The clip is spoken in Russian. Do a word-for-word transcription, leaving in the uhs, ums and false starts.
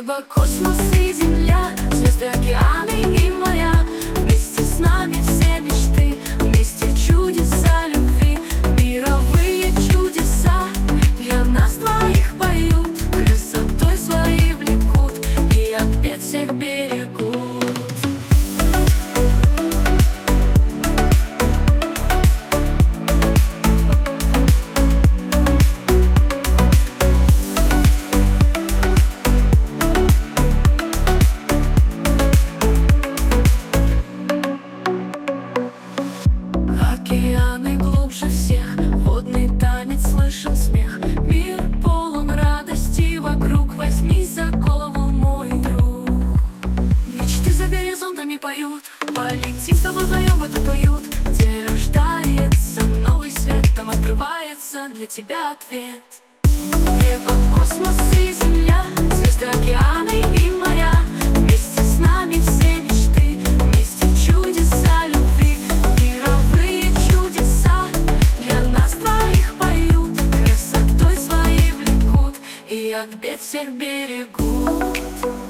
Небо, космос и земля, звезды, океаны и моря. Вместе с нами все мечты, вместе чудеса любви. Мировые чудеса для нас двоих поют, красотой своей влекут и от бед всех берегут. Океаны глубже всех, водный танец, слышен смех. Мир полон радости вокруг, возьмись за голову, мой друг. Мечты за горизонтами поют, полетим с тобой вдвоем в этот уют, где рождается новый свет, там открывается для тебя ответ. Небо, космос и земля, звезды, океаны и моря. Вместе с нами все мечты, вместе чудеса любви. Мировые чудеса для нас двоих поют, красотой своей влекут и от бед всех берегут.